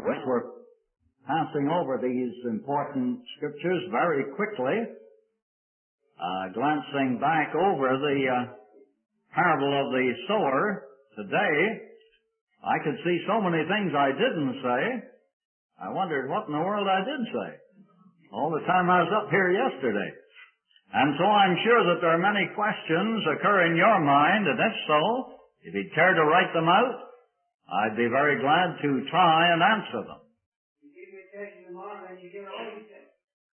As we're passing over these important scriptures very quickly, glancing back over the parable of the sower today, I could see so many things I didn't say. I wondered what in the world I did say all the time I was up here yesterday. And so I'm sure that there are many questions occur in your mind, and if so, if you'd care to write them out, I'd be very glad to try and answer them. You give me a text tomorrow and you get all these texts.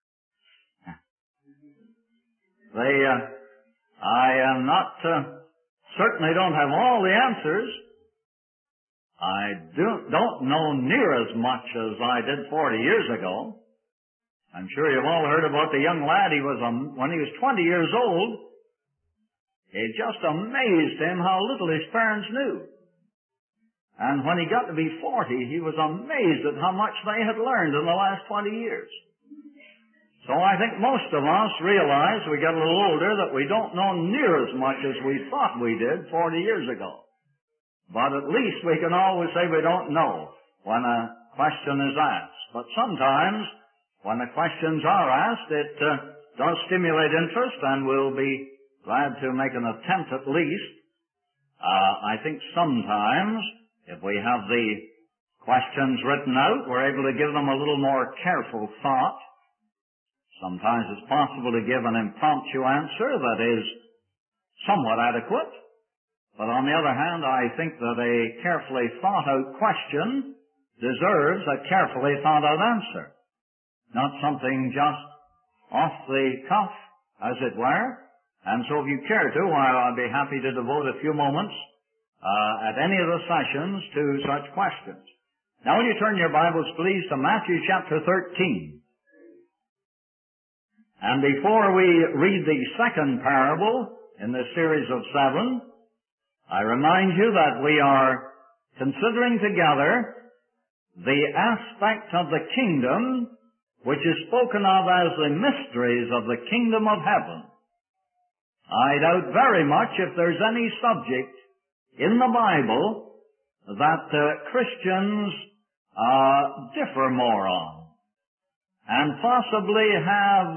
I am not, certainly don't have all the answers. I don't know near as much as I did 40 years ago. I'm sure you've all heard about the young lad. When he was 20 years old, it just amazed him how little his parents knew. And when he got to be 40, he was amazed at how much they had learned in the last 20 years. So I think most of us realize, we get a little older, that we don't know near as much as we thought we did 40 years ago. But at least we can always say we don't know when a question is asked. But sometimes, when the questions are asked, it does stimulate interest, and we'll be glad to make an attempt at least. I think sometimes, if we have the questions written out, we're able to give them a little more careful thought. Sometimes it's possible to give an impromptu answer that is somewhat adequate. But on the other hand, I think that a carefully thought-out question deserves a carefully thought-out answer. Not something just off the cuff, as it were. And so if you care to, I'll be happy to devote a few moments at any of the sessions to such questions. Now will you turn your Bibles, please, to Matthew chapter 13. And before we read the second parable in this series of 7, I remind you that we are considering together the aspect of the kingdom which is spoken of as the mysteries of the kingdom of heaven. I doubt very much if there's any subject in the Bible that Christians differ more on, and possibly have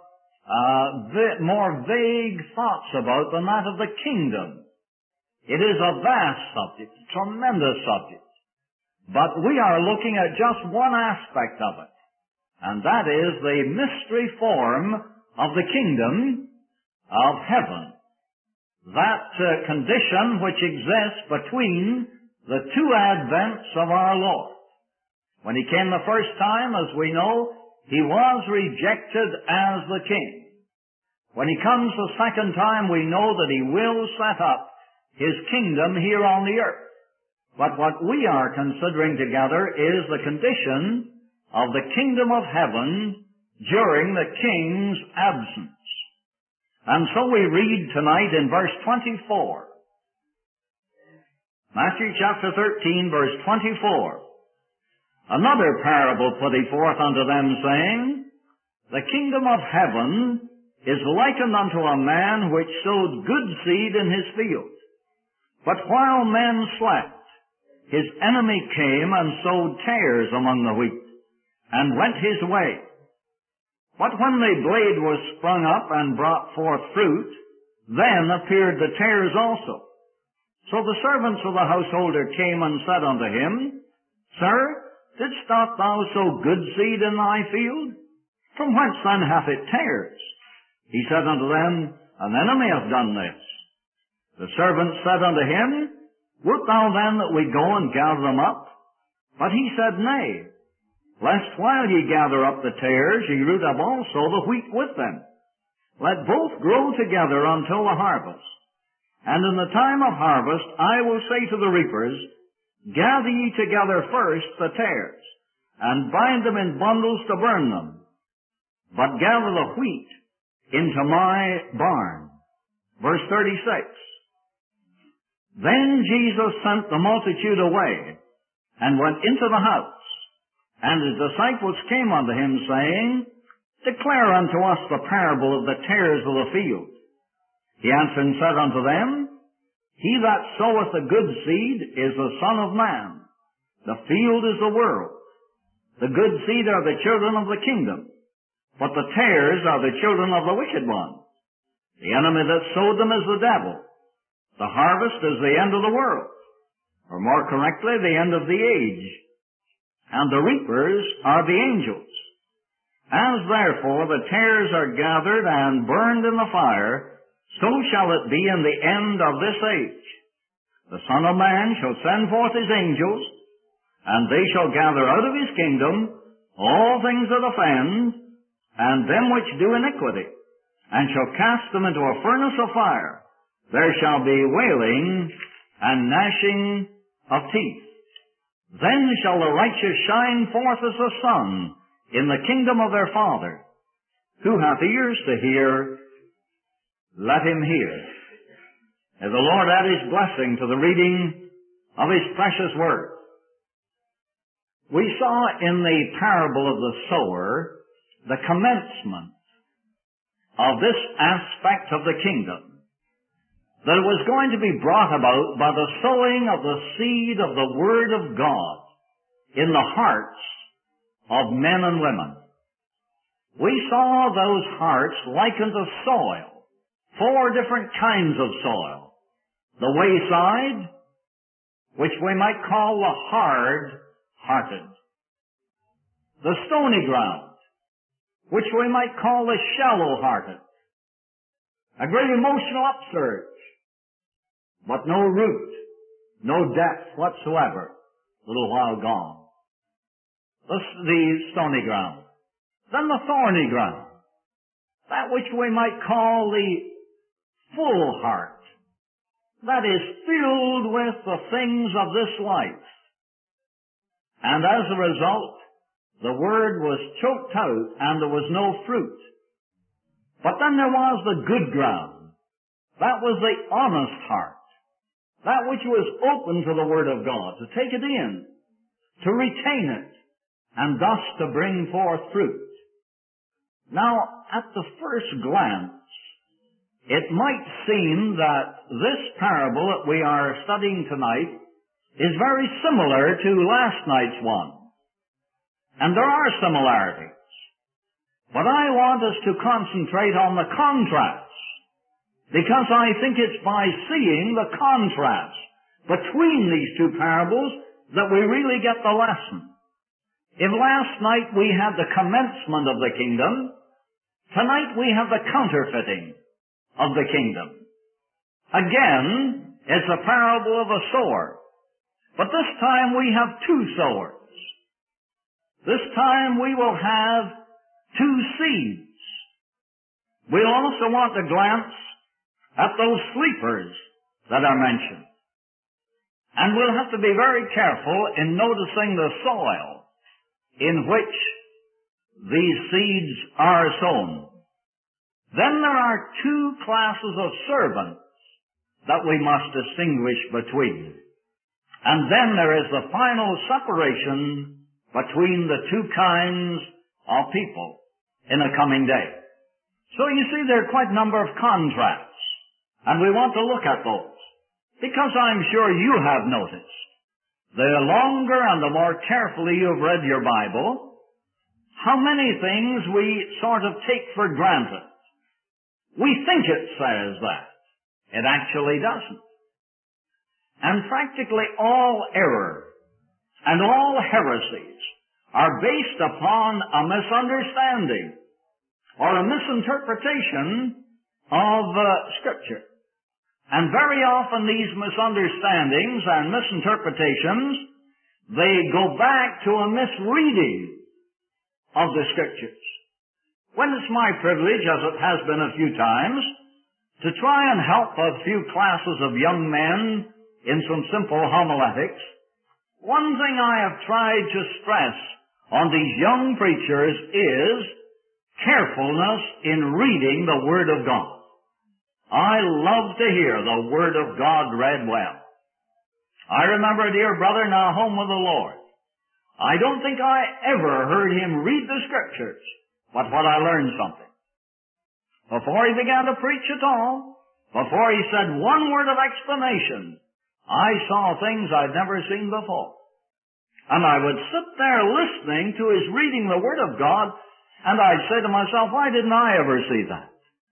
more vague thoughts about than that of the kingdom. It is a vast subject, a tremendous subject, but we are looking at just one aspect of it, and that is the mystery form of the kingdom of heaven. That condition which exists between the two advents of our Lord. When He came the first time, as we know, He was rejected as the King. When He comes the second time, we know that He will set up His kingdom here on the earth. But what we are considering together is the condition of the kingdom of heaven during the King's absence. And so we read tonight in verse 24. Matthew chapter 13, verse 24. Another parable put He forth unto them, saying, The kingdom of heaven is likened unto a man which sowed good seed in his field. But while men slept, his enemy came and sowed tares among the wheat, and went his way. But when the blade was sprung up and brought forth fruit, then appeared the tares also. So the servants of the householder came and said unto him, Sir, didst not thou sow good seed in thy field? From whence then hath it tares? He said unto them, An enemy hath done this. The servants said unto him, Wilt thou then that we go and gather them up? But he said, Nay, lest while ye gather up the tares, ye root up also the wheat with them. Let both grow together until the harvest. And in the time of harvest I will say to the reapers, Gather ye together first the tares, and bind them in bundles to burn them, but gather the wheat into my barn. Verse 36. Then Jesus sent the multitude away, and went into the house. And his disciples came unto him, saying, Declare unto us the parable of the tares of the field. He answered and said unto them, He that soweth the good seed is the Son of Man. The field is the world. The good seed are the children of the kingdom, but the tares are the children of the wicked one. The enemy that sowed them is the devil. The harvest is the end of the world, or more correctly, the end of the age. And the reapers are the angels. As therefore the tares are gathered and burned in the fire, so shall it be in the end of this age. The Son of Man shall send forth his angels, and they shall gather out of his kingdom all things that offend, and them which do iniquity, and shall cast them into a furnace of fire. There shall be wailing and gnashing of teeth. Then shall the righteous shine forth as the sun in the kingdom of their Father. Who hath ears to hear, let him hear. May the Lord add his blessing to the reading of his precious word. We saw in the parable of the sower the commencement of this aspect of the kingdom, that it was going to be brought about by the sowing of the seed of the Word of God in the hearts of men and women. We saw those hearts likened to soil, 4 different kinds of soil. The wayside, which we might call the hard-hearted. The stony ground, which we might call the shallow-hearted. A great emotional upsurge, but no root, no depth whatsoever, a little while gone. The stony ground. Then the thorny ground, that which we might call the full heart, that is filled with the things of this life. And as a result, the word was choked out and there was no fruit. But then there was the good ground. That was the honest heart. That which was open to the Word of God, to take it in, to retain it, and thus to bring forth fruit. Now, at the first glance, it might seem that this parable that we are studying tonight is very similar to last night's one. And there are similarities. But I want us to concentrate on the contrast, because I think it's by seeing the contrast between these 2 parables that we really get the lesson. If last night we had the commencement of the kingdom, tonight we have the counterfeiting of the kingdom. Again, it's a parable of a sower. But this time we have 2 sowers. This time we will have 2 seeds. We'll also want to glance at those sleepers that are mentioned. And we'll have to be very careful in noticing the soil in which these seeds are sown. Then there are 2 classes of servants that we must distinguish between. And then there is the final separation between the 2 kinds of people in a coming day. So you see there are quite a number of contrasts, and we want to look at those, because I'm sure you have noticed, the longer and the more carefully you've read your Bible, how many things we sort of take for granted. We think it says that. It actually doesn't. And practically all error and all heresies are based upon a misunderstanding or a misinterpretation of Scripture. And very often these misunderstandings and misinterpretations, they go back to a misreading of the Scriptures. When it's my privilege, as it has been a few times, to try and help a few classes of young men in some simple homiletics, one thing I have tried to stress on these young preachers is carefulness in reading the Word of God. I love to hear the Word of God read well. I remember a dear brother now home with the Lord. I don't think I ever heard him read the Scriptures, but what I learned something. Before he began to preach at all, before he said one word of explanation, I saw things I'd never seen before. And I would sit there listening to his reading the Word of God, and I'd say to myself, why didn't I ever see that?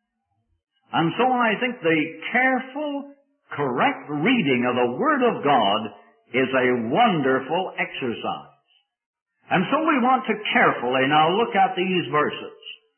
And so I think the careful, correct reading of the Word of God is a wonderful exercise. And so we want to carefully now look at these verses.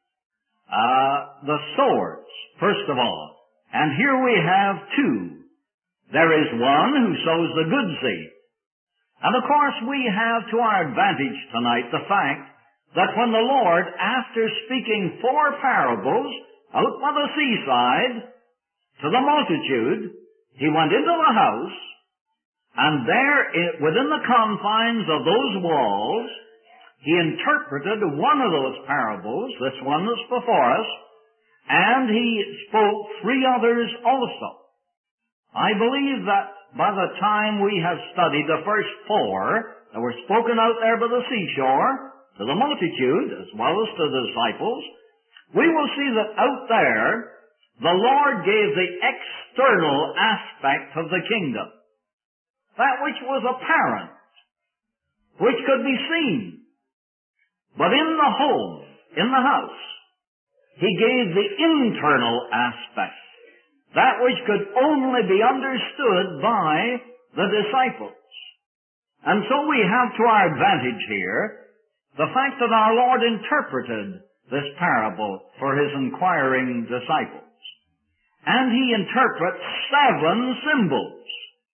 The swords, first of all. And here we have two. There is one who sows the good seed. And of course we have to our advantage tonight the fact that when the Lord, after speaking 4 parables out by the seaside to the multitude, he went into the house, and there, within the confines of those walls, he interpreted one of those parables, this one that's before us, and he spoke 3 others also. I believe that by the time we have studied the first 4 that were spoken out there by the seashore, to the multitude as well as to the disciples, we will see that out there, the Lord gave the external aspect of the kingdom. That which was apparent, which could be seen. But in the home, in the house, he gave the internal aspect, that which could only be understood by the disciples. And so we have to our advantage here the fact that our Lord interpreted this parable for his inquiring disciples. And he interprets 7 symbols,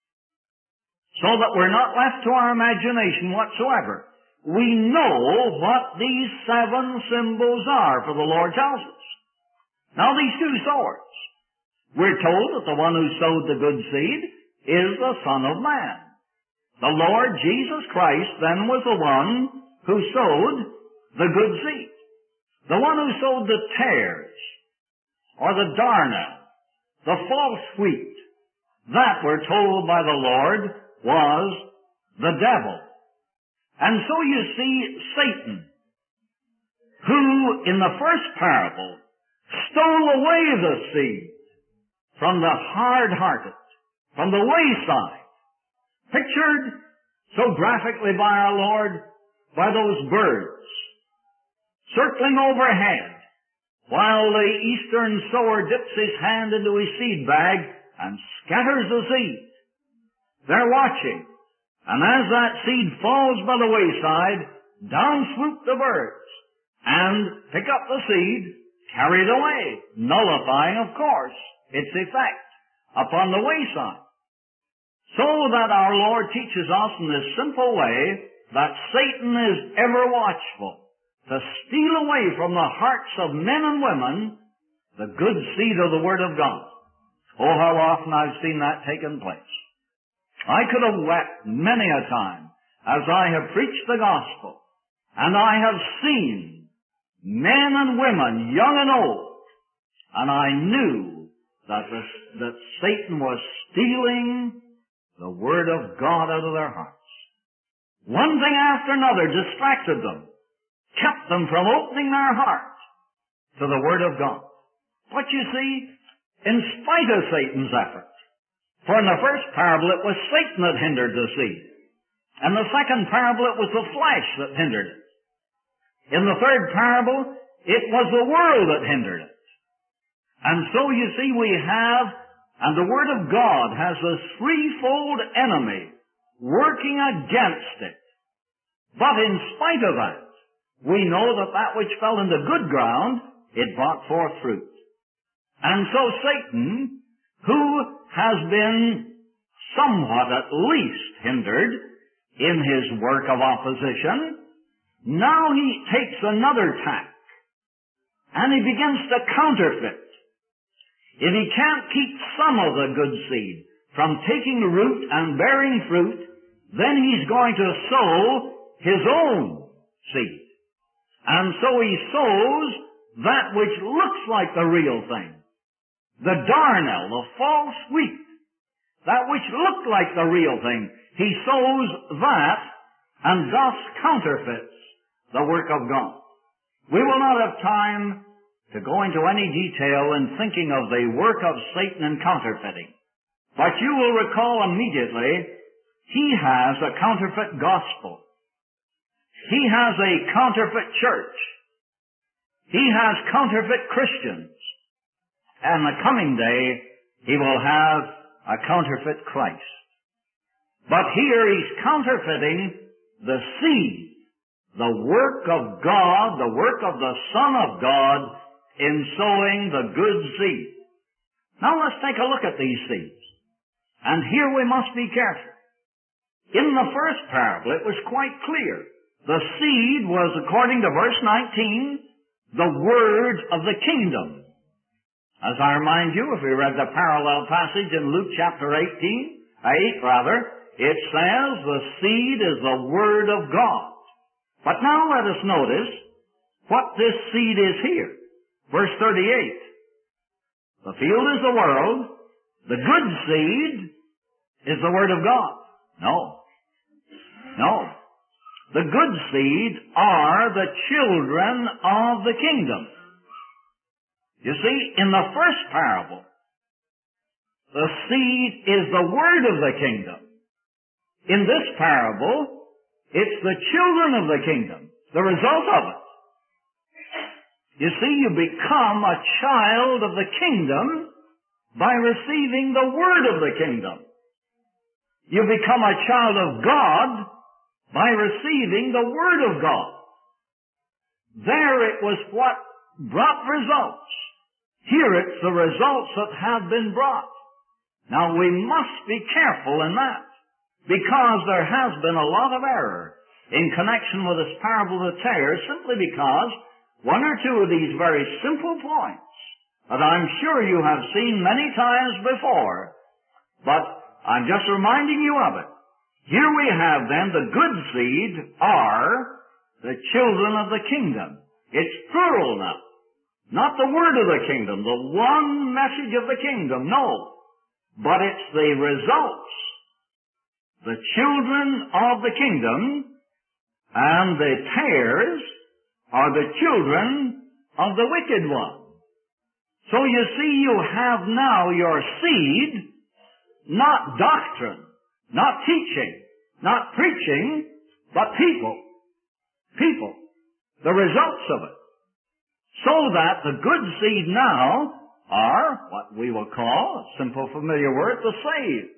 so that we're not left to our imagination whatsoever. We know what these 7 symbols are, for the Lord tells us. Now these 2 swords, we're told that the one who sowed the good seed is the Son of Man. The Lord Jesus Christ then was the one who sowed the good seed. The one who sowed the tares, or the darnel, the false wheat, that we're told by the Lord was the devil. And so you see Satan, who in the first parable stole away the seed from the hard-hearted, from the wayside, pictured so graphically by our Lord by those birds circling overhead while the eastern sower dips his hand into his seed bag and scatters the seed. They're watching, and as that seed falls by the wayside, down swoop the birds and pick up the seed, carry it away, nullifying, of course, its effect upon the wayside. So that our Lord teaches us in this simple way that Satan is ever watchful to steal away from the hearts of men and women the good seed of the Word of God. Oh, how often I've seen that taking place. I could have wept many a time as I have preached the gospel, and I have seen men and women, young and old, and I knew that Satan was stealing the Word of God out of their hearts. One thing after another distracted them, kept them from opening their heart to the Word of God. But you see, in spite of Satan's efforts, for in the first parable it was Satan that hindered the seed. In the second parable it was the flesh that hindered it. In the third parable it was the world that hindered it. And so you see we have, and the Word of God has this threefold enemy working against it. But in spite of that, we know that that which fell into good ground, it brought forth fruit. And so Satan, who has been somewhat at least hindered in his work of opposition, now he takes another tack, and he begins to counterfeit. If he can't keep some of the good seed from taking root and bearing fruit, then he's going to sow his own seed. And so he sows that which looks like the real thing. The darnel, the false wheat, that which looked like the real thing. He sows that and thus counterfeits the work of God. We will not have time to go into any detail in thinking of the work of Satan in counterfeiting. But you will recall immediately, he has a counterfeit gospel. he has a counterfeit church. He has counterfeit Christians. And the coming day, he will have a counterfeit Christ. But here he's counterfeiting the seed, the work of God, the work of the Son of God in sowing the good seed. Now let's take a look at these seeds. And here we must be careful. In the first parable, it was quite clear. The seed was, according to verse 19, the word of the kingdom. As I remind you, if we read the parallel passage in Luke chapter 8, it says the seed is the word of God. But now let us notice what this seed is here. Verse 38. The field is the world. The good seed is the word of God. No. The good seed are the children of the kingdom. You see, in the first parable, the seed is the word of the kingdom. In this parable, it's the children of the kingdom, the result of it. You see, you become a child of the kingdom by receiving the word of the kingdom. You become a child of God by receiving the word of God. There it was what brought results. Here it's the results that have been brought. Now we must be careful in that, because there has been a lot of error in connection with this parable of the tares, simply because one or two of these very simple points that I'm sure you have seen many times before, but I'm just reminding you of it. Here we have then the good seed are the children of the kingdom. It's plural now. Not the word of the kingdom, the one message of the kingdom, no. But it's the results. The children of the kingdom and the tares are the children of the wicked one. So you see, you have now your seed, not doctrine, not teaching, not preaching, but people. People. The results of it. So that the good seed now are what we will call, a simple familiar word, the saved.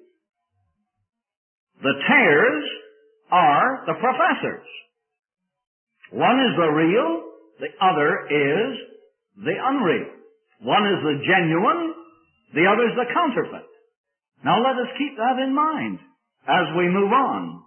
The tares are the professors. One is the real, the other is the unreal. One is the genuine, the other is the counterfeit. Now let us keep that in mind as we move on.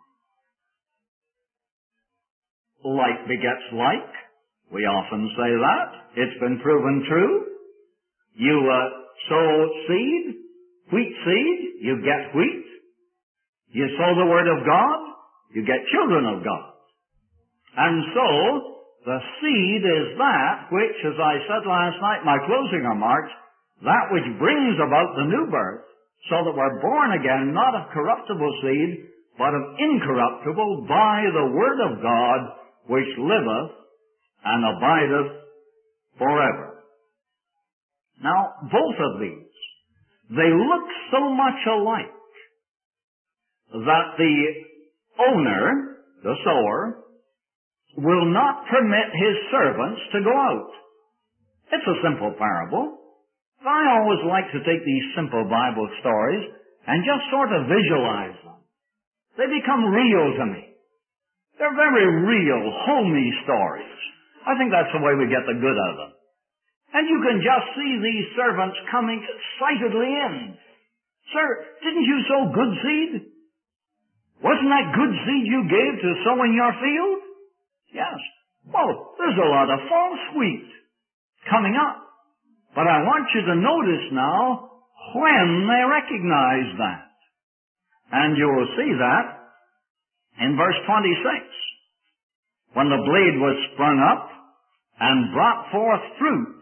Like begets like. We often say that. It's been proven true. You sow seed, wheat seed, you get wheat. You sow the word of God, you get children of God. And so, the seed is that which, as I said last night in my closing remarks, that which brings about the new birth, so that we're born again, not of corruptible seed, but of incorruptible, by the word of God, which liveth and abideth forever. Now, both of these, they look so much alike that the owner, the sower, will not permit his servants to go out. It's a simple parable. I always like to take these simple Bible stories and just sort of visualize them. They become real to me. They're very real, homey stories. I think that's the way we get the good out of them. And you can just see these servants coming excitedly in. Sir, didn't you sow good seed? Wasn't that good seed you gave to sow in your field? Yes. Well, there's a lot of false wheat coming up. But I want you to notice now when they recognize that. And you will see that in verse 26. When the blade was sprung up and brought forth fruit,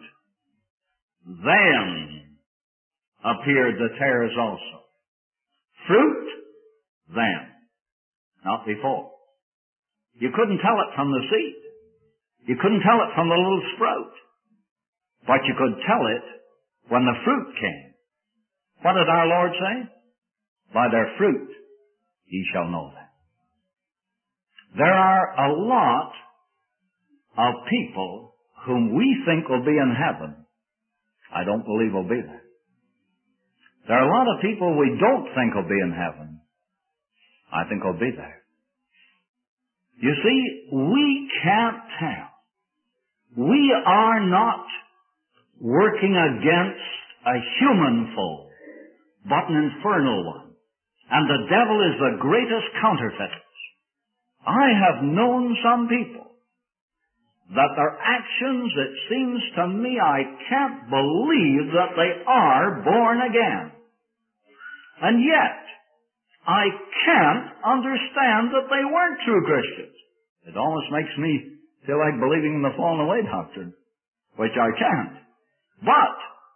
then appeared the tares also. Fruit, then. Not before. You couldn't tell it from the seed. You couldn't tell it from the little sprout. But you could tell it when the fruit came. What did our Lord say? By their fruit ye shall know them. There are a lot of people whom we think will be in heaven, I don't believe will be there. There are a lot of people we don't think will be in heaven. I think will be there. You see, we can't tell. We are not working against a human foe, but an infernal one. And the devil is the greatest counterfeit. I have known some people that their actions, it seems to me, I can't believe that they are born again. And yet, I can't understand that they weren't true Christians. It almost makes me feel like believing in the fallen away doctrine, which I can't. But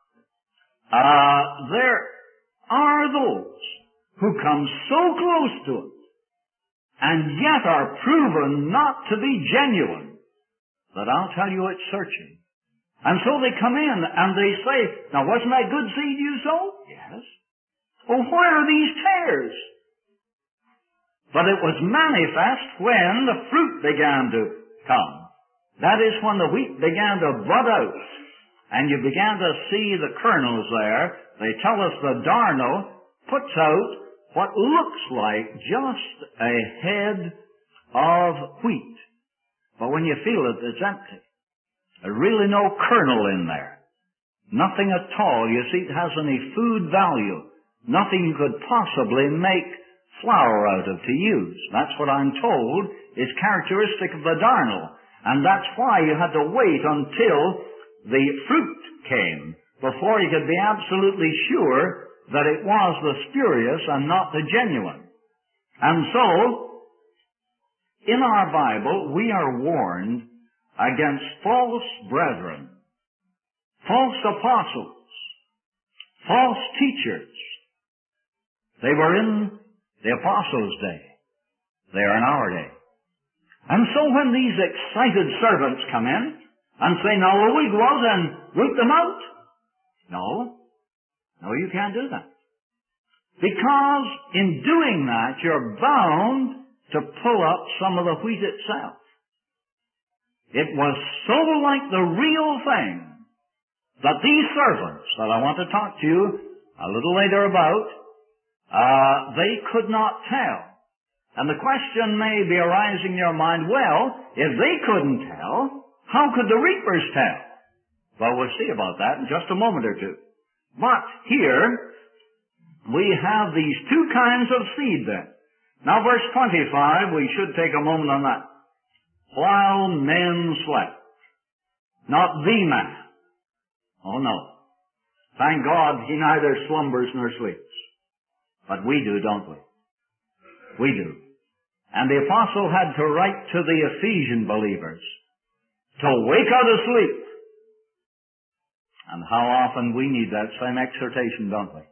there are those who come so close to it and yet are proven not to be genuine that I'll tell you it's searching. And so they come in and they say, now wasn't that good seed you sowed? Yes. Well, where are these tares? But it was manifest when the fruit began to come. That is when the wheat began to bud out. And you began to see the kernels there. They tell us the darnel puts out what looks like just a head of wheat. But when you feel it, it's empty. There's really no kernel in there. Nothing at all. You see, it has any food value. Nothing you could possibly make flour out of to use. That's what I'm told is characteristic of the darnel. And that's why you had to wait until the fruit came before you could be absolutely sure that it was the spurious and not the genuine. And so, in our Bible, we are warned against false brethren, false apostles, false teachers. They were in the apostles' day. They are in our day. And so when these excited servants come in and say, now will we go out and root them out? No, you can't do that. Because in doing that, you're bound to pull up some of the wheat itself. It was so like the real thing that these servants that I want to talk to you a little later about, they could not tell. And the question may be arising in your mind, well, if they couldn't tell, how could the reapers tell? Well, we'll see about that in just a moment or two. But here, we have these two kinds of seed then. Now, verse 25, we should take a moment on that. While men slept. Not the man. Oh, no. Thank God he neither slumbers nor sleeps. But we do, don't we? We do. And the apostle had to write to the Ephesian believers to wake out of sleep. And how often we need that same exhortation, don't we?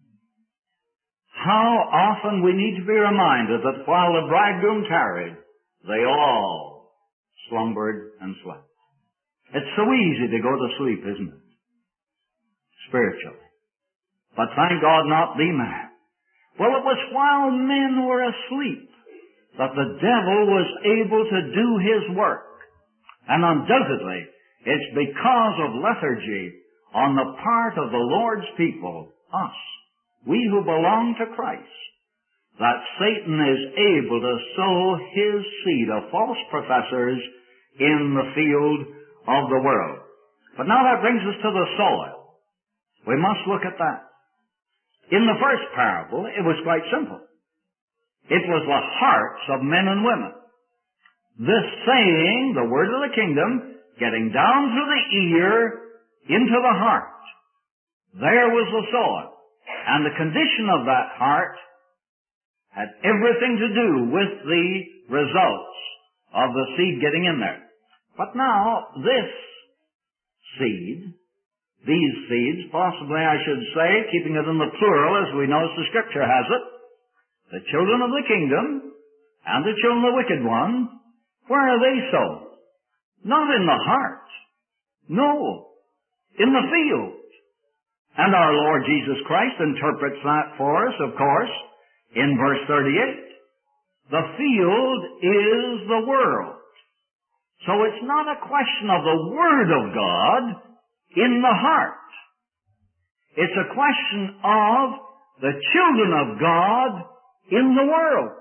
How often we need to be reminded that while the bridegroom tarried, they all slumbered and slept. It's so easy to go to sleep, isn't it? Spiritually. But thank God not the man. Well, it was while men were asleep that the devil was able to do his work. And undoubtedly, it's because of lethargy on the part of the Lord's people, us, we who belong to Christ, that Satan is able to sow his seed of false professors in the field of the world. But now that brings us to the soil. We must look at that. In the first parable, it was quite simple. It was the hearts of men and women. This saying, the word of the kingdom, getting down through the ear into the heart. There was the soil. And the condition of that heart had everything to do with the results of the seed getting in there. But now, this seed, these seeds, possibly I should say, keeping it in the plural as we know as the Scripture has it, the children of the kingdom and the children of the wicked one, where are they sown? Not in the heart. No. In the field. And our Lord Jesus Christ interprets that for us, of course, in verse 38. The field is the world. So it's not a question of the Word of God in the heart. It's a question of the children of God in the world.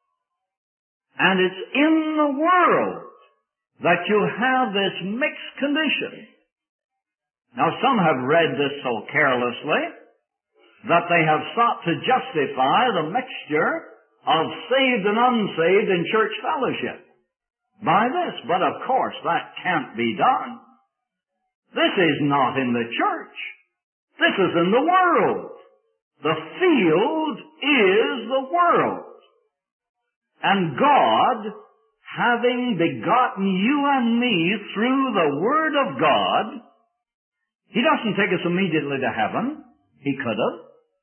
And it's in the world that you have this mixed condition. Now, some have read this so carelessly that they have sought to justify the mixture of saved and unsaved in church fellowship by this. But of course, that can't be done. This is not in the church. This is in the world. The field is the world. And God, having begotten you and me through the Word of God, He doesn't take us immediately to heaven. He could have.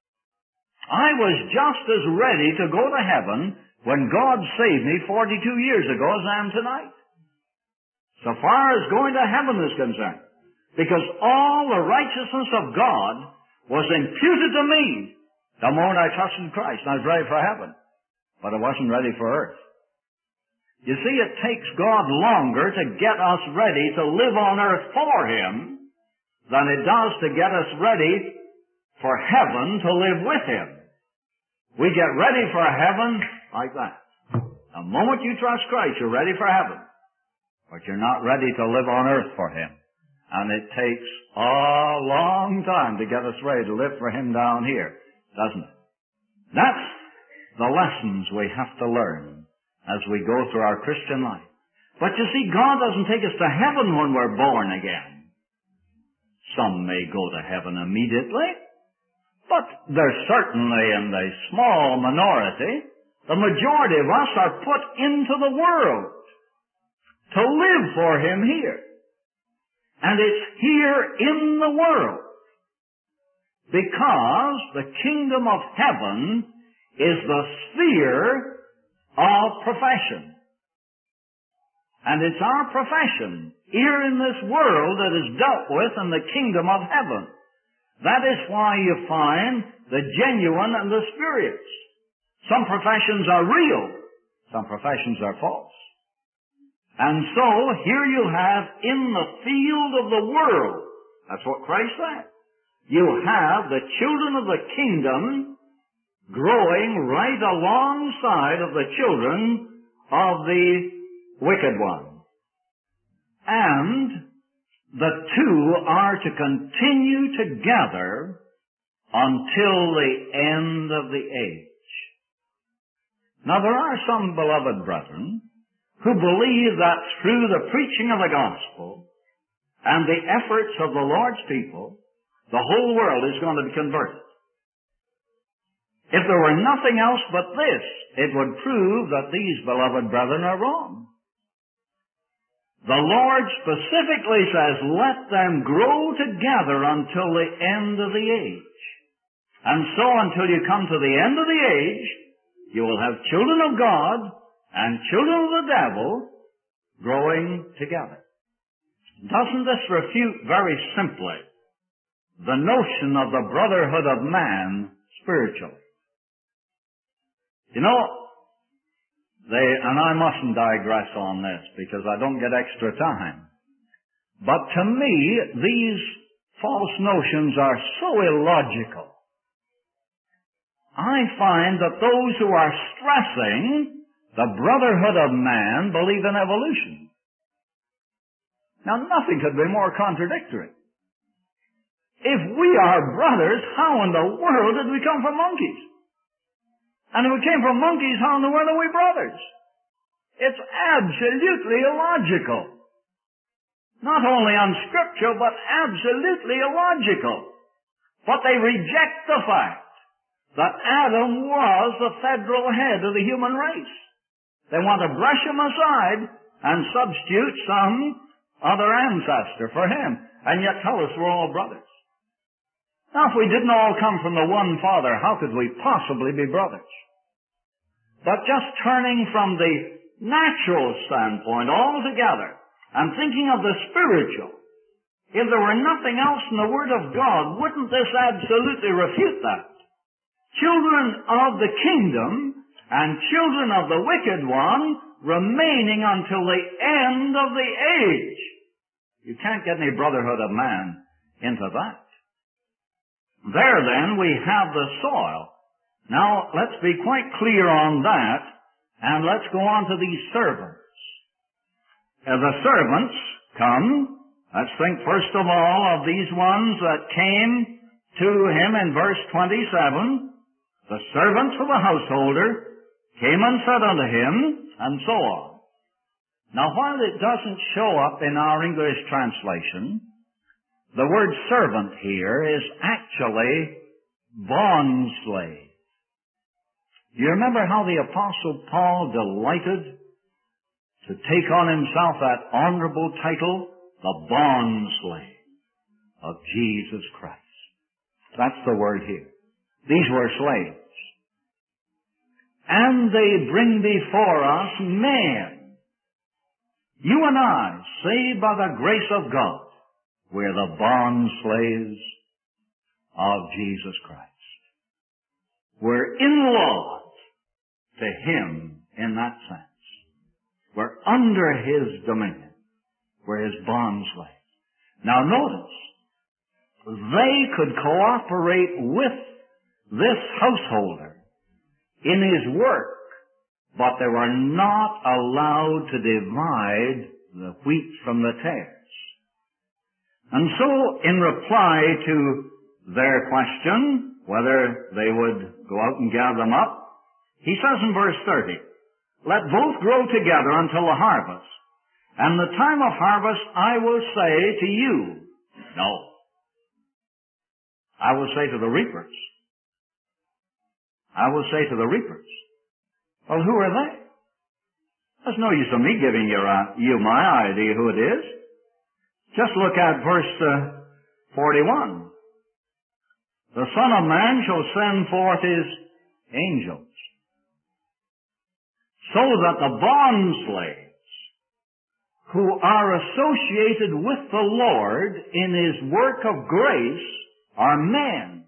I was just as ready to go to heaven when God saved me 42 years ago as I am tonight. So far as going to heaven is concerned. Because all the righteousness of God was imputed to me the moment I trusted Christ. I was ready for heaven. But I wasn't ready for earth. You see, it takes God longer to get us ready to live on earth for Him than it does to get us ready for heaven to live with Him. We get ready for heaven like that. The moment you trust Christ, you're ready for heaven. But you're not ready to live on earth for Him. And it takes a long time to get us ready to live for Him down here, doesn't it? That's the lessons we have to learn as we go through our Christian life. But you see, God doesn't take us to heaven when we're born again. Some may go to heaven immediately, but they're certainly in the small minority. The majority of us are put into the world to live for Him here. And it's here in the world because the kingdom of heaven is the sphere of profession. And it's our profession here in this world that is dealt with in the kingdom of heaven. That is why you find the genuine and the spurious. Some professions are real. Some professions are false. And so, here you have in the field of the world, that's what Christ said, you have the children of the kingdom growing right alongside of the children of the wicked one. And the two are to continue together until the end of the age. Now, there are some beloved brethren who believe that through the preaching of the gospel and the efforts of the Lord's people, the whole world is going to be converted. If there were nothing else but this, it would prove that these beloved brethren are wrong. The Lord specifically says, let them grow together until the end of the age. And so until you come to the end of the age, you will have children of God and children of the devil growing together. Doesn't this refute very simply the notion of the brotherhood of man spiritually? You know, and I mustn't digress on this because I don't get extra time, but to me, these false notions are so illogical. I find that those who are stressing the brotherhood of man believe in evolution. Now, nothing could be more contradictory. If we are brothers, how in the world did we come from monkeys? And if we came from monkeys, how in the world are we brothers? It's absolutely illogical. Not only unscriptural, but absolutely illogical. But they reject the fact that Adam was the federal head of the human race. They want to brush him aside and substitute some other ancestor for him, and yet tell us we're all brothers. Now, if we didn't all come from the one Father, how could we possibly be brothers? But just turning from the natural standpoint altogether and thinking of the spiritual, if there were nothing else in the Word of God, wouldn't this absolutely refute that? Children of the kingdom and children of the wicked one remaining until the end of the age. You can't get any brotherhood of man into that. There then we have the soil. Now let's be quite clear on that, and let's go on to these servants. As the servants come, let's think first of all of these ones that came to him in verse 27. The servants of the householder came and said unto him, and so on. Now while it doesn't show up in our English translation, the word servant here is actually bondslave. You remember how the Apostle Paul delighted to take on himself that honorable title, the bondslave of Jesus Christ. That's the word here. These were slaves. And they bring before us men. You and I, saved by the grace of God, we're the bondslaves of Jesus Christ. We're in-laws to Him in that sense. We're under His dominion. We're His bondslaves. Now notice, they could cooperate with this householder in his work, but they were not allowed to divide the wheat from the tares. And so, in reply to their question, whether they would go out and gather them up, he says in verse 30, let both grow together until the harvest, and the time of harvest I will say to you, no. I will say to the reapers. I will say to the reapers. Well, who are they? There's no use of me giving you my idea who it is. Just look at verse 41. The Son of Man shall send forth His angels, so that the bondslaves who are associated with the Lord in His work of grace are men,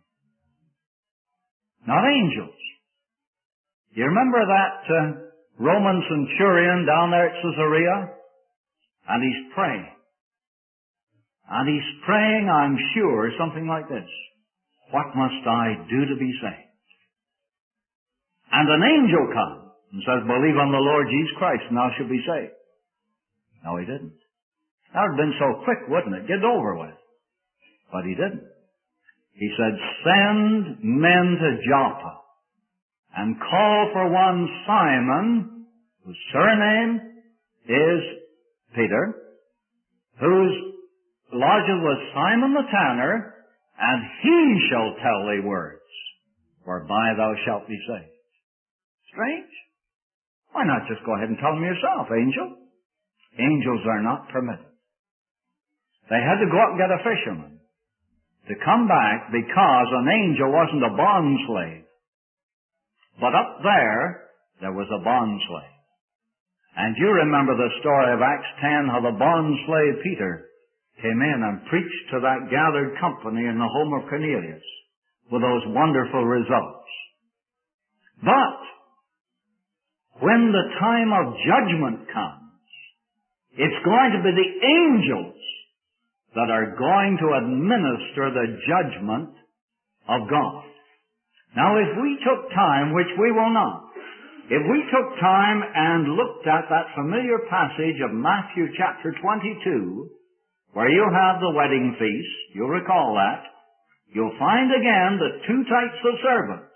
not angels. You remember that Roman centurion down there at Caesarea? And he's praying. And he's praying, I'm sure, something like this. What must I do to be saved? And an angel comes and says, believe on the Lord Jesus Christ and thou shalt be saved. No, he didn't. That would have been so quick, wouldn't it? Get it over with. But he didn't. He said, send men to Joppa and call for one Simon, whose surname is Peter, whose lodgeth with Simon the tanner, and he shall tell thee words, whereby thou shalt be saved. Strange. Why not just go ahead and tell them yourself, angel? Angels are not permitted. They had to go out and get a fisherman to come back because an angel wasn't a bondslave. But up there was a bondslave. And you remember the story of Acts 10, how the bondslave Peter came in and preached to that gathered company in the home of Cornelius with those wonderful results. But when the time of judgment comes, it's going to be the angels that are going to administer the judgment of God. Now, if we took time, which we will not, if we took time and looked at that familiar passage of Matthew chapter 22, where you have the wedding feast, you'll recall that, you'll find again the two types of servants.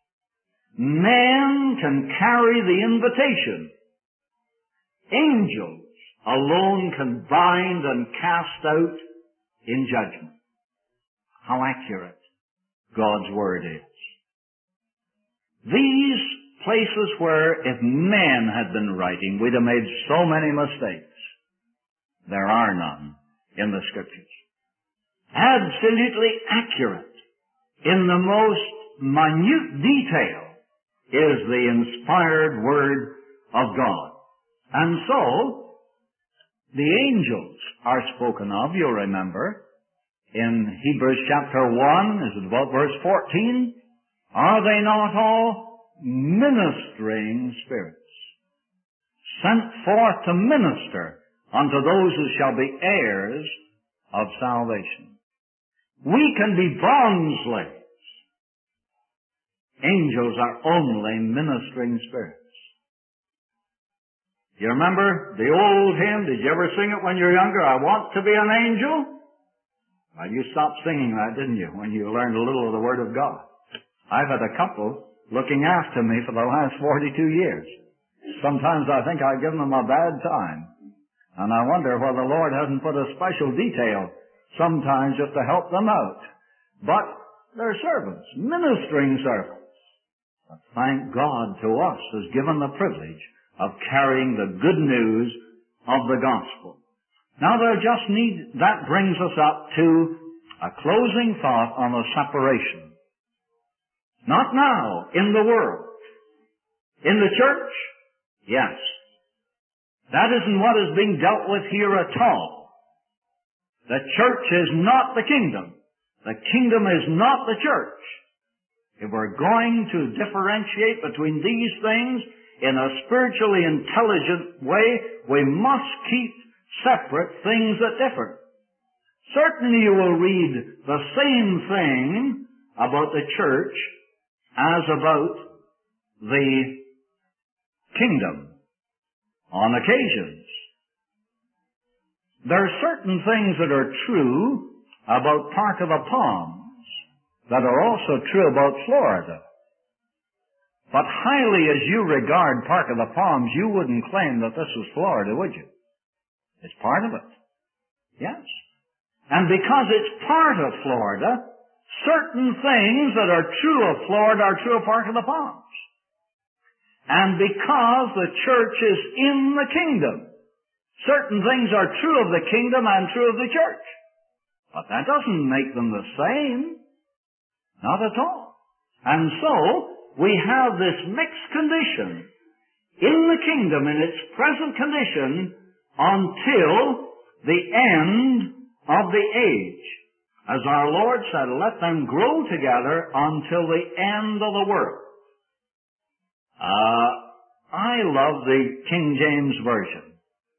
Men can carry the invitation. Angels alone can bind and cast out in judgment. How accurate God's Word is. These places where if men had been writing, we'd have made so many mistakes. There are none in the Scriptures. Absolutely accurate in the most minute detail is the inspired Word of God. And so, the angels are spoken of, you'll remember, in Hebrews chapter 1, is it about verse 14? Are they not all ministering spirits? sent forth to minister unto those who shall be heirs of salvation. We can be bond slaves. Angels are only ministering spirits. You remember the old hymn? Did you ever sing it when you were younger? I want to be an angel. Well, you stopped singing that, didn't you, when you learned a little of the Word of God? I've had a couple looking after me for the last 42 years. Sometimes I think I've given them a bad time. And I wonder whether the Lord hasn't put a special detail sometimes just to help them out. But they're servants, ministering servants. But thank God to us has given the privilege of carrying the good news of the gospel. Now that brings us up to a closing thought on the separation. Not now, in the world. In the church? Yes. That isn't what is being dealt with here at all. The church is not the kingdom. The kingdom is not the church. If we're going to differentiate between these things in a spiritually intelligent way, we must keep separate things that differ. Certainly you will read the same thing about the church as about the kingdom on occasions. There are certain things that are true about Park of the Palms that are also true about Florida. But highly as you regard Park of the Palms, you wouldn't claim that this was Florida, would you? It's part of it. Yes. And because it's part of Florida, certain things that are true of Florida are true of Park of the Palms. And because the church is in the kingdom, certain things are true of the kingdom and true of the church. But that doesn't make them the same. Not at all. And so, we have this mixed condition in the kingdom in its present condition until the end of the age. As our Lord said, let them grow together until the end of the world. I love the King James Version.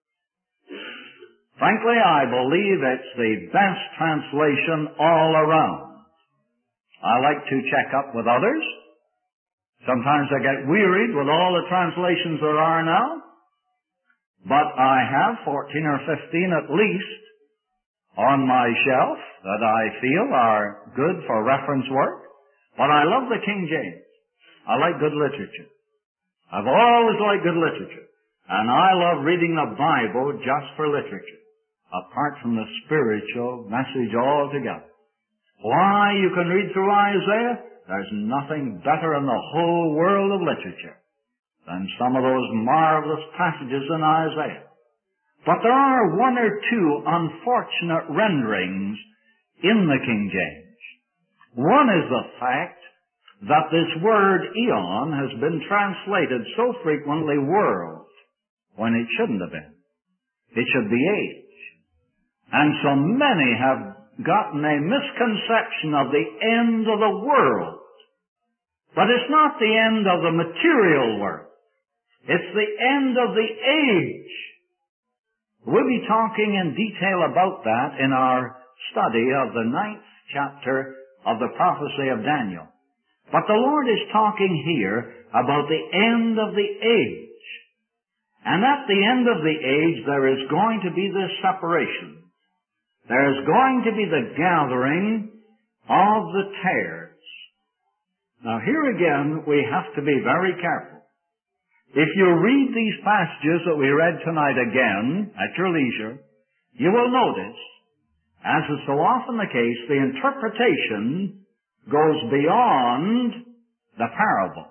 Frankly, I believe it's the best translation all around. I like to check up with others. Sometimes I get wearied with all the translations there are now. But I have 14 or 15 at least on my shelf that I feel are good for reference work. But I love the King James. I like good literature. I've always liked good literature. And I love reading the Bible just for literature, apart from the spiritual message altogether. Why, you can read through Isaiah. There's nothing better in the whole world of literature than some of those marvelous passages in Isaiah. But there are one or two unfortunate renderings in the King James. One is the fact that this word eon has been translated so frequently world when it shouldn't have been. It should be age. And so many have gotten a misconception of the end of the world. But it's not the end of the material world. It's the end of the age. We'll be talking in detail about that in our study of the 9th chapter of the prophecy of Daniel. But the Lord is talking here about the end of the age. And at the end of the age, there is going to be this separation. There is going to be the gathering of the tares. Now here again, we have to be very careful. If you read these passages that we read tonight again at your leisure, you will notice, as is so often the case, the interpretation goes beyond the parable.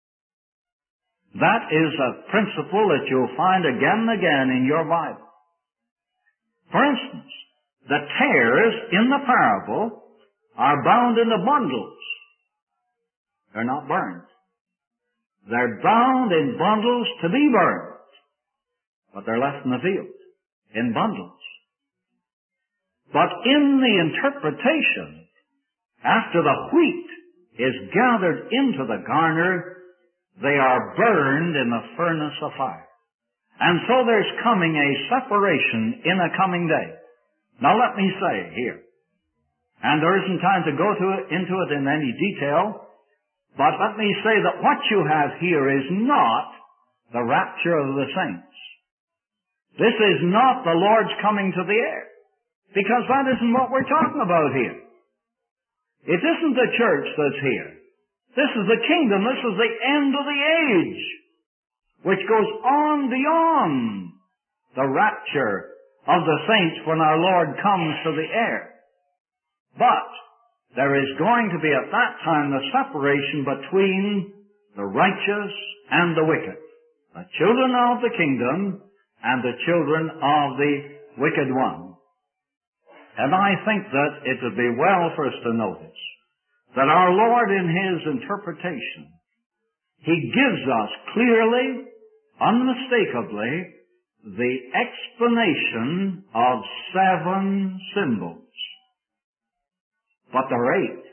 That is a principle that you'll find again and again in your Bible. For instance, the tares in the parable are bound into bundles. They're not burned. They're bound in bundles to be burned. But they're left in the field, in bundles. But in the interpretation, after the wheat is gathered into the garner, they are burned in the furnace of fire. And so there's coming a separation in a coming day. Now let me say here, and there isn't time to go into it in any detail, but let me say that what you have here is not the rapture of the saints. This is not the Lord's coming to the air, because that isn't what we're talking about here. It isn't the church that's here. This is the kingdom. This is the end of the age, which goes on beyond the rapture of the saints when our Lord comes to the air. But there is going to be at that time the separation between the righteous and the wicked, the children of the kingdom and the children of the wicked one. And I think that it would be well for us to notice that our Lord in His interpretation, He gives us clearly, unmistakably, the explanation of 7 symbols. But there are 8.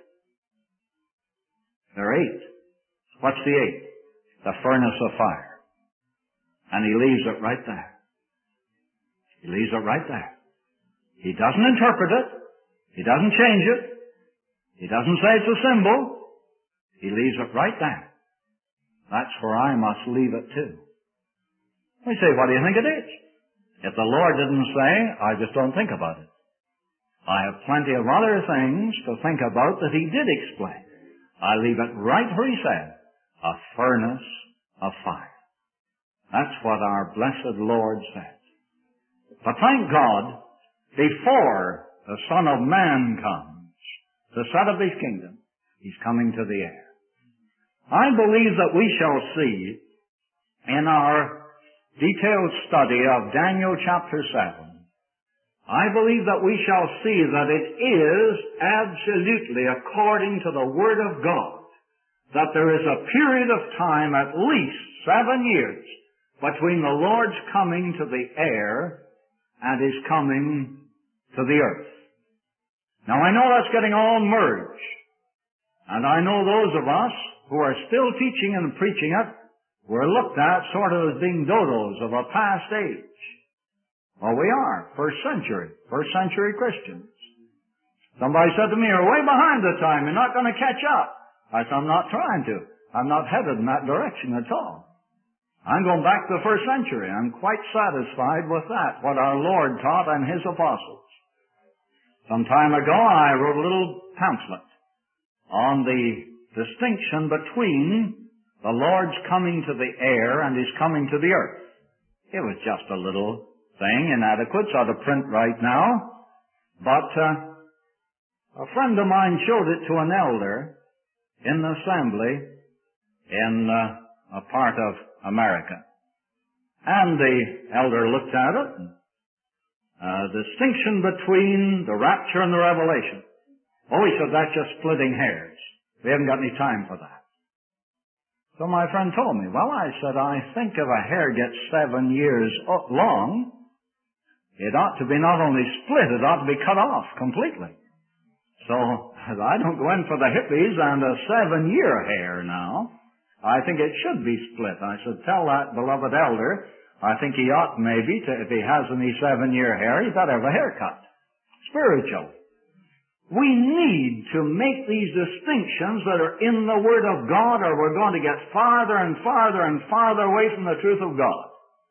There are 8. What's the 8th? The furnace of fire. And He leaves it right there. He leaves it right there. He doesn't interpret it. He doesn't change it. He doesn't say it's a symbol. He leaves it right there. That's where I must leave it too. We say, what do you think it is? If the Lord didn't say, I just don't think about it. I have plenty of other things to think about that He did explain. I leave it right where He said, a furnace of fire. That's what our blessed Lord said. But thank God, before the Son of Man comes to set up His kingdom, He's coming to the air. I believe that we shall see in our detailed study of Daniel chapter 7, I believe that we shall see that it is absolutely according to the Word of God that there is a period of time, at least 7 years, between the Lord's coming to the air and His coming to the earth. Now I know that's getting all merged, and I know those of us who are still teaching and preaching it, we're looked at sort of as being dodos of a past age. Well, we are. First century Christians. Somebody said to me, you're way behind the time. You're not going to catch up. I said, I'm not trying to. I'm not headed in that direction at all. I'm going back to the first century. I'm quite satisfied with that, what our Lord taught and His apostles. Some time ago, I wrote a little pamphlet on the distinction between the Lord's coming to the air and His coming to the earth. It was just a little thing, inadequate, so to print right now. But a friend of mine showed it to an elder in the assembly in a part of America. And the elder looked at it. Distinction between the rapture and the revelation. Oh, he said, that's just splitting hairs. We haven't got any time for that. So my friend told me, well, I said, I think if a hair gets 7 years long, it ought to be not only split, it ought to be cut off completely. So I don't go in for the hippies and a 7-year hair now. I think it should be split. I said, tell that beloved elder, I think he ought maybe to, if he has any 7-year hair, he better have a haircut. Spiritual. We need to make these distinctions that are in the Word of God, or we're going to get farther and farther and farther away from the truth of God.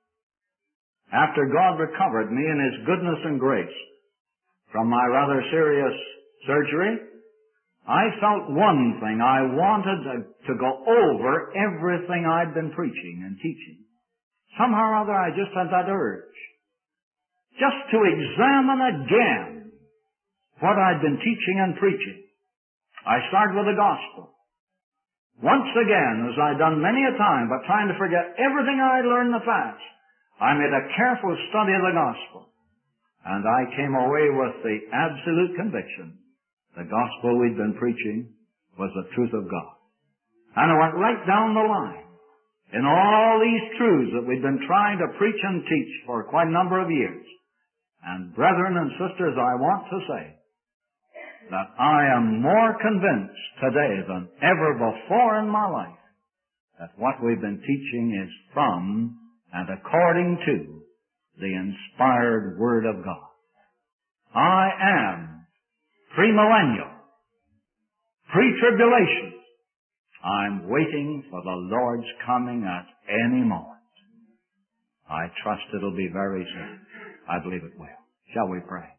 After God recovered me in His goodness and grace from my rather serious surgery, I felt one thing. I wanted to go over everything I'd been preaching and teaching. Somehow or other, I just had that urge. Just to examine again what I'd been teaching and preaching. I started with the gospel. Once again, as I'd done many a time, but trying to forget everything I'd learned in the past, I made a careful study of the gospel. And I came away with the absolute conviction the gospel we'd been preaching was the truth of God. And I went right down the line in all these truths that we'd been trying to preach and teach for quite a number of years. And brethren and sisters, I want to say that I am more convinced today than ever before in my life that what we've been teaching is from and according to the inspired Word of God. I am premillennial, pre-tribulation. I'm waiting for the Lord's coming at any moment. I trust it'll be very soon. I believe it will. Shall we pray?